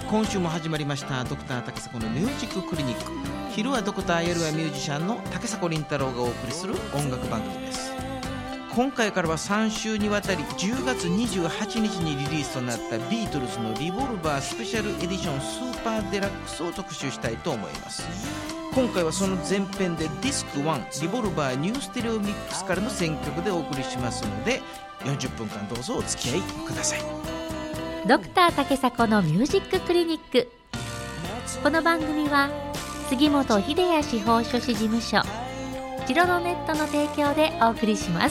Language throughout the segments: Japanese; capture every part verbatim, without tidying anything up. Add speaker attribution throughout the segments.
Speaker 1: 今週も始まりましたドクター竹迫のミュージッククリニック。昼はドクター、夜はミュージシャンの竹迫倫太郎がお送りする音楽番組です。今回からはさん週にわたりじゅうがつにじゅうはちにちにリリースとなったビートルズのリボルバースペシャルエディションスーパーデラックスを特集したいと思います。今回はその前編でディスクワンリボルバーニューステレオミックスからの選曲でお送りしますので、よんじゅっぷんかんどうぞお付き合いください。
Speaker 2: ドクター竹迫のミュージッククリニック。この番組は杉本秀哉司法書士事務所ジロロネットの提供でお送りします。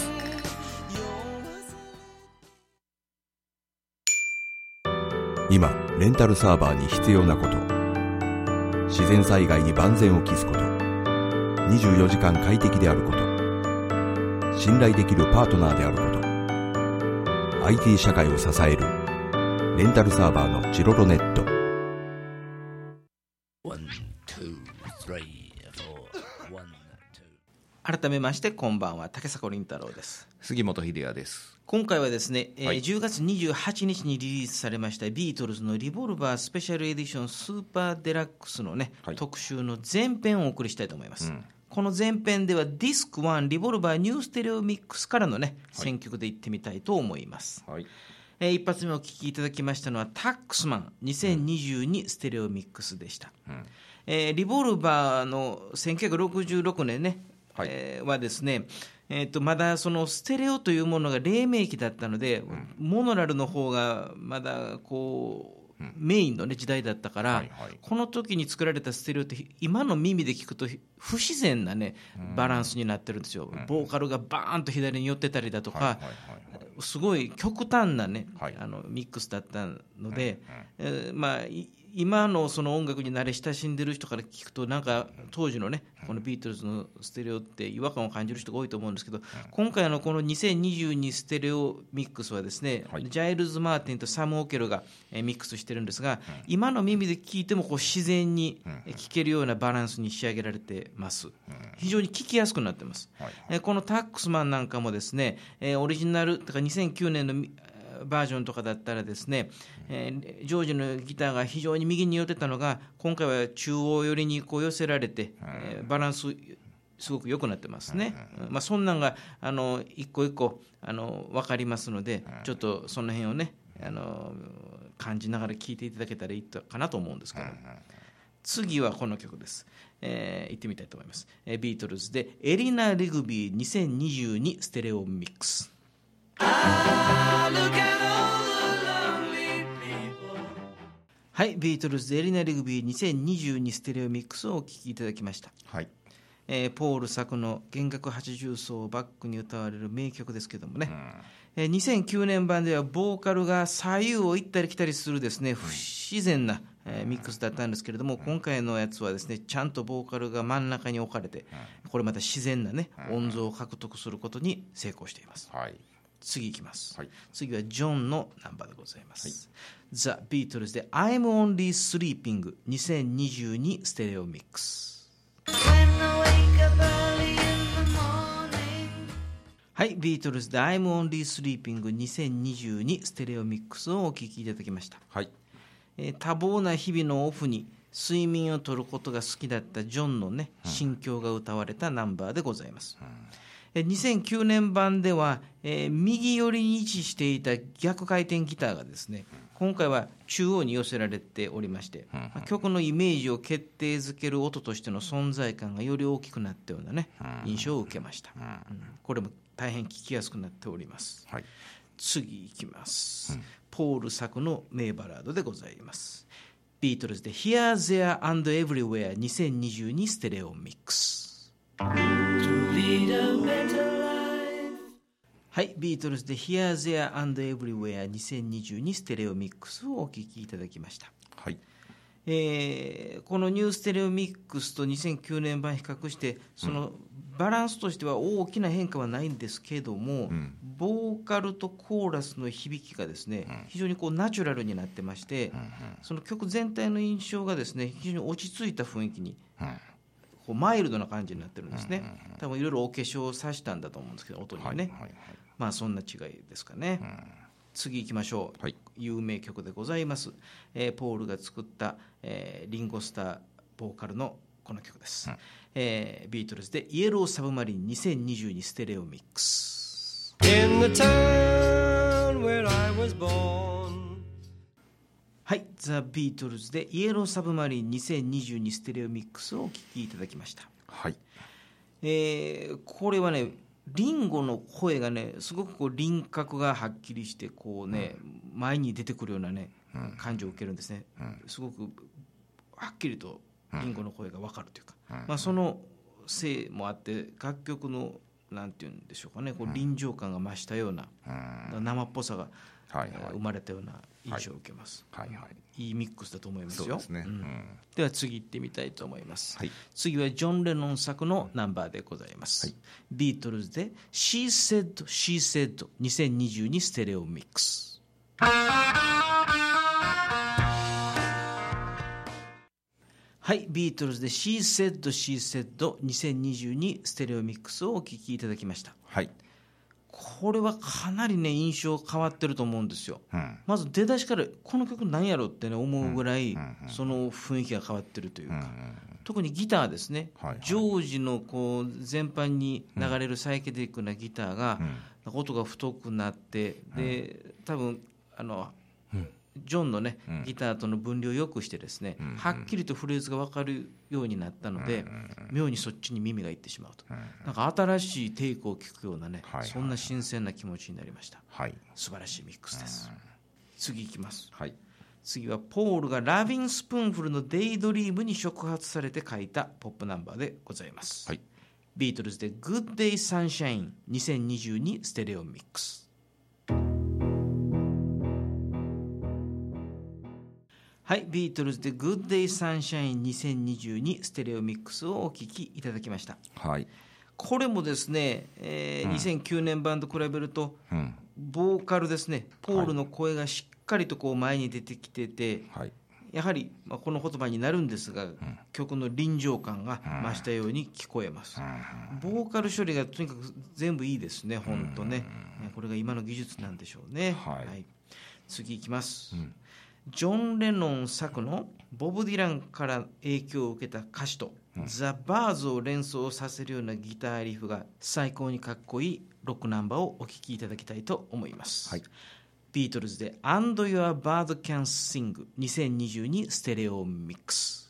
Speaker 3: 今レンタルサーバーに必要なこと、自然災害に万全を期すこと、にじゅうよじかん快適であること、信頼できるパートナーであること、 アイティー 社会を支えるレンタルサーバーのジロロネット。
Speaker 1: 改めましてこんばんは、竹迫倫太郎です。
Speaker 4: 杉本秀哉です。
Speaker 1: 今回はですね、
Speaker 4: はい、
Speaker 1: えー、じゅうがつにじゅうはちにちにリリースされましたビートルズのリボルバースペシャルエディションスーパーデラックスのね、はい、特集の前編をお送りしたいと思います、うん、この前編ではディスクワンリボルバーニューステレオミックスからのね、はい、選曲でいってみたいと思います、はい。えー、一発目お聴きいただきましたのはタックスマンにせんにじゅうにステレオミックスでした、うん。えー、リボルバーのせんきゅうひゃくろくじゅうろくねんね、はい、えー、はですね、えー、とまだそのステレオというものが黎明期だったので、うん、モノラルの方がまだこう、うん、メインの、ね、時代だったから、はいはい、この時に作られたステレオって今の耳で聞くと不自然な、ね、バランスになってるんですよ、うん、ボーカルがバーンと左に寄ってたりだとか、はいはいはいはい、すごい極端な、ね、はい、あのミックスだったので、うんうん、えーまあ今のその音楽に慣れ親しんでる人から聞くと、なんか当時のねこのビートルズのステレオって違和感を感じる人が多いと思うんですけど、今回のこのにせんにじゅうにステレオミックスはですね、はい、ジャイルズ・マーティンとサム・オケルがミックスしてるんですが、今の耳で聞いてもこう自然に聞けるようなバランスに仕上げられてます。非常に聞きやすくなってます、はい、このタックスマンなんかもですね、オリジナルとかにせんきゅうねんのバージョンとかだったらですね、えー、ジョージのギターが非常に右に寄ってたのが今回は中央寄りにこう寄せられて、えー、バランスすごく良くなってますね、まあ、そんなんがあの一個一個あの分かりますので、ちょっとその辺をねあの感じながら聴いていただけたらいいかなと思うんですけど、次はこの曲です、えー、行ってみたいと思います、えー、ビートルズでエリナ・リグビーにせんにじゅうにステレオミックス。はい、ビートルズでエリナ・リグビーにせんにじゅうにステレオミックスをお聴きいただきました、はい。えー、ポール作の弦楽八重奏をバックに歌われる名曲ですけどもね、うん、えー、にせんきゅうねん版ではボーカルが左右を行ったり来たりするですね、不自然な、えー、ミックスだったんですけれども、今回のやつはですねちゃんとボーカルが真ん中に置かれて、これまた自然なね音像を獲得することに成功しています、はい。次いきます、はい、次はジョンのナンバーでございます、はい。ザ・ビートルズで I'm Only Sleeping にせんにじゅうにステレオミックス。はい、ビートルズで I'm Only Sleeping にせんにじゅうにステレオミックスをお聴きいただきました、はい。えー、多忙な日々のオフに睡眠をとることが好きだったジョンのね、うん、心境が歌われたナンバーでございます、うん。にせんきゅうねん版では、えー、右寄りに位置していた逆回転ギターがですね、今回は中央に寄せられておりまして、まあ、曲のイメージを決定づける音としての存在感がより大きくなったようなね印象を受けました、うん、これも大変聴きやすくなっております、はい。次いきます、うん、ポール作の名バラードでございます。ビートルズで Here, There and Everywhere にせんにじゅうにステレオミックス。はい、ビートルズで Here, There and Everywhere にせんにじゅうにステレオミックスをお聴きいただきました、はい。えー、このニューステレオミックスとにせんきゅうねん版比較してそのバランスとしては大きな変化はないんですけども、うん、ボーカルとコーラスの響きがですね、うん、非常にこうナチュラルになってまして、うんうん、その曲全体の印象がですね非常に落ち着いた雰囲気に、うん、こうマイルドな感じになってるんですね、うんうんうん、多分いろいろお化粧をさしたんだと思うんですけど音にね、はいはいはい、まあそんな違いですかね、うん。次行きましょう、はい。 有名曲でございます、えー、ポールが作った、えー、リンゴスターボーカルのこの曲です、うんえー、ビートルズでイエローサブマリンにせんにじゅうにステレオミックス。 In the town where I was born。 はい、ザ・ビートルズでイエローサブマリンにせんにじゅうにステレオミックスをお聴きいただきました。
Speaker 3: はい、
Speaker 1: えー、これはねリンゴの声がねすごくこう輪郭がはっきりしてこうね、うん、前に出てくるようなね、うん、感じを受けるんですね、うん、すごくはっきりとリンゴの声が分かるというか、うんまあ、そのせいもあって楽曲のなんていうんでしょうかねこう臨場感が増したような、うん、生っぽさが、はいはい、生まれたような印象を受けます、はいはいはい、いいミックスだと思いますよ。そうですね、うんうん、では次行ってみたいと思います、はい、次はジョン・レノン作のナンバーでございます、はい、ビートルズで She Said She Said にせんにじゅうにステレオミックス。はい、ビートルズで She Said She Said にせんにじゅうにステレオミックスをお聴きいただきました。はい、これはかなりね印象変わってると思うんですよ、うん、まず出だしからこの曲何やろってね思うぐらい、うんうん、その雰囲気が変わってるというか、うんうん、特にギターですね、はいはい、ジョージのこう全般に流れるサイケデリックなギターが、うん、音が太くなってで多分あの、うんジョンのね、うん、ギターとの分離を良くしてですね、うんうん、はっきりとフレーズが分かるようになったので、うんうん、妙にそっちに耳がいってしまうと、うんうん、なんか新しいテイクを聞くようなね、はいはい、そんな新鮮な気持ちになりました、はい、素晴らしいミックスです、うん、次いきます、はい、次はポールがラビン・スプーンフルのデイドリームに触発されて書いたポップナンバーでございます、はい、ビートルズで Good Day Sunshine にせんにじゅうにステレオミックス。はい、ビートルズで Good Day Sunshine にせんにじゅうにステレオミックスをお聴きいただきました、はい、これもですね、えーうん、にせんきゅうねん版と比べると、うん、ボーカルですねポールの声がしっかりとこう前に出てきてて、はい、やはり、まあ、この言葉になるんですが、うん、曲の臨場感が増したように聞こえます、うん、ボーカル処理がとにかく全部いいですね本当ね、うん、これが今の技術なんでしょうね、はいはい、次いきます、うんジョン・レノン作のボブ・ディランから影響を受けた歌詞と、うん、ザ・バーズを連想させるようなギターリフが最高にかっこいいロックナンバーをお聴きいただきたいと思います、はい、ビートルズで And Your Bird Can Sing にせんにじゅうにステレオミックス。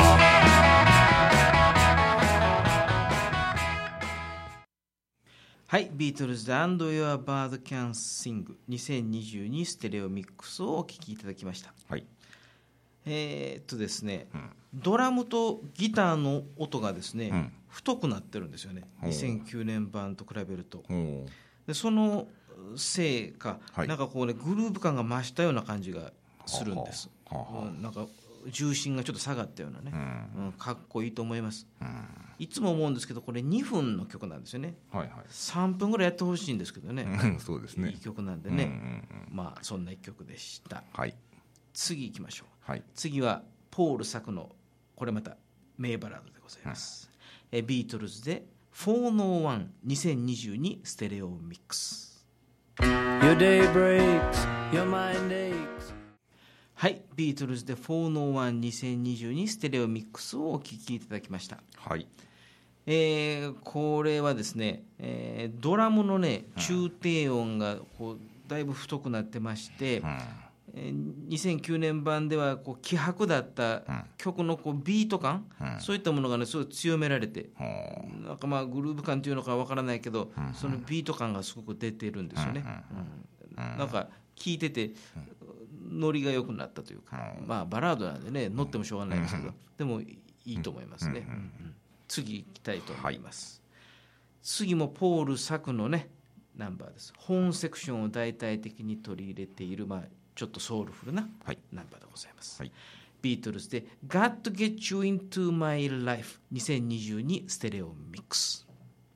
Speaker 1: はい、ビートルズで And Your Bird Can Sing にせんにじゅうにステレオミックスをお聴きいただきました、はい、えー、っとですね、うん、ドラムとギターの音がですね、うん、太くなってるんですよねにせんきゅうねん版と比べるとでそのせいか、はい、なんかこうねグルーヴ感が増したような感じがするんです、ははははなんか重心がちょっと下がったようなね、うんうん、かっこいいと思います、うん、いつも思うんですけどこれにふんの曲なんですよね、はいはい、さんぷんぐらいやってほしいんですけどね、うん、そうですねいい曲なんでね、うんうんうん、まあそんな一曲でした、はい、次行きましょう、はい、次はポール作のこれまた名バラードでございます、うん、えビートルズでフォーノーワン にせんにじゅうにステレオミックス。 Your day breaks, your mind aches。はい、ビートルズでフォーノーワン にせんにじゅうにステレオミックスをお聴きいただきました、はいえー、これはですね、えー、ドラムのね中低音がこうだいぶ太くなってまして、うんえー、にせんきゅうねん版ではこう希薄だった曲のこうビート感、うん、そういったものがねすごい強められて、うん、なんかまあグルーヴ感というのかわからないけど、うん、そのビート感がすごく出てるんですよね、うんうん、なんか聴いててノリが良くなったというか、まあバラードなんでね乗ってもしょうがないですけど、でもいいと思いますね、うんうん、次行きたいと思います、はい、次もポール作のねナンバーです。ホーンセクションを大々的に取り入れている、まあ、ちょっとソウルフルなナンバーでございます、はい、ビートルズで Got to Get You Into My Life にせんにじゅうにステレオミックス。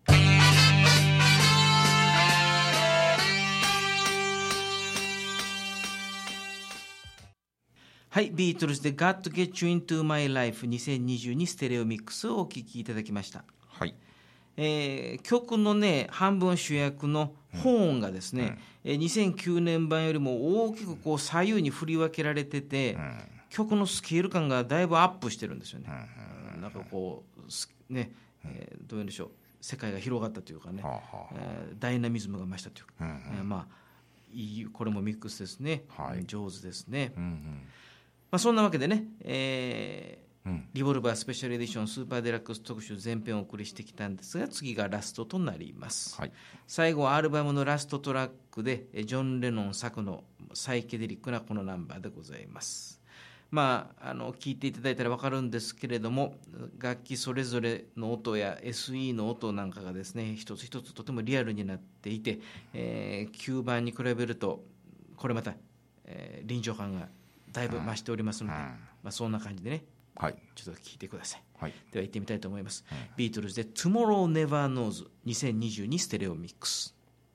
Speaker 1: はい、ビートルズで Got to Get You Into My Life にせんにじゅうにステレオミックスをお聴きいただきました、はいえー、曲のね半分主役のホーンがですね、うん、にせんきゅうねん版よりも大きくこう左右に振り分けられてて、うん、曲のスケール感がだいぶアップしてるんですよね、うん、なんかこうね、えー、どういうんでしょう、世界が広がったというかね、はあはあ、えー、ダイナミズムが増したというか、うんうん、えー、まあいい、これもミックスですね、はい、上手ですね、うんうん、まあ、そんなわけでね、えーうん、リボルバースペシャルエディションスーパーデラックス特集前編をお送りしてきたんですが、次がラストとなります、はい、最後はアルバムのラストトラックでジョン・レノン作のサイケデリックなこのナンバーでございます。まあ、あの聞いていただいたら分かるんですけれども、楽器それぞれの音や エスイー の音なんかがですね、一つ一つとてもリアルになっていて、えー、きゅうばんに比べるとこれまた、えー、臨場感がだいぶ増しておりますので、うん、まあ、そんな感じでね、はい、ちょっと聞いてください、はい、では行ってみたいと思います、うん、ビートルズで Tomorrow Never Knows にせんにじゅうにステレオミックス。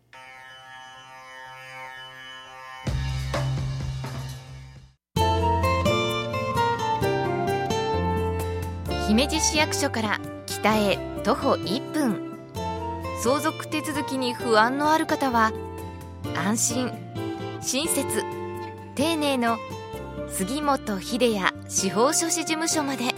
Speaker 2: 姫路市役所から北へ徒歩いっぷん、相続手続きに不安のある方は安心親切丁寧の杉本秀哉司法書士事務所まで。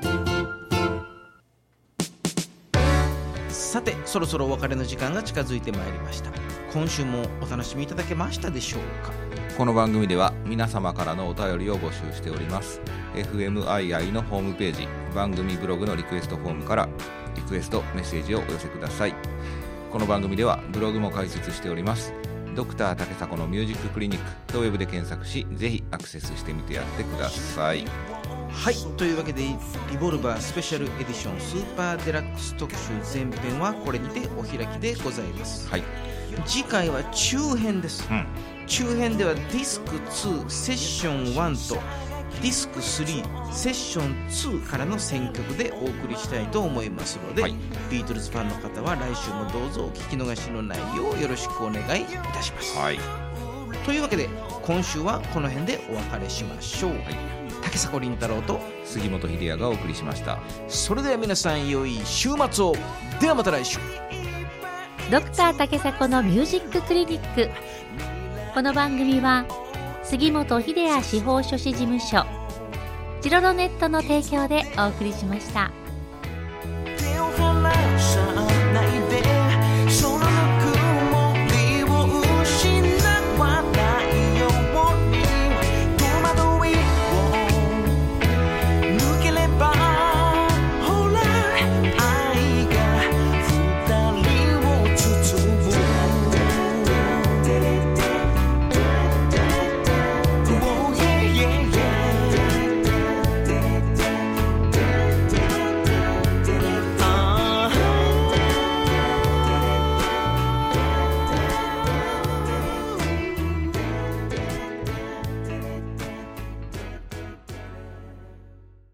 Speaker 1: さて、そろそろお別れの時間が近づいてまいりました。今週もお楽しみいただけましたでしょうか。
Speaker 4: この番組では皆様からのお便りを募集しております。 エフエムアイアイ のホームページ、番組ブログのリクエストフォームからリクエストメッセージをお寄せください。この番組ではブログも開設しております。ドクター竹迫のミュージッククリニックとウェブで検索し、ぜひアクセスしてみてやってください。
Speaker 1: はい、というわけでリボルバースペシャルエディションスーパーデラックス特集前編はこれにてお開きでございます、はい、次回は中編です、うん、中編ではディスクツーセッションワンとディスクスリーセッションツーからの選曲でお送りしたいと思いますので、はい、ビートルズファンの方は来週もどうぞお聞き逃しのないようよろしくお願いいたします、はい、というわけで今週はこの辺でお別れしましょう、はい、竹迫倫太郎と
Speaker 4: 杉本秀哉がお送りしました。
Speaker 1: それでは皆さん良い週末を。ではまた来週。
Speaker 2: ドクター竹迫のミュージッククリニック。この番組は杉本秀哉司法書士事務所、チロロネットの提供でお送りしました。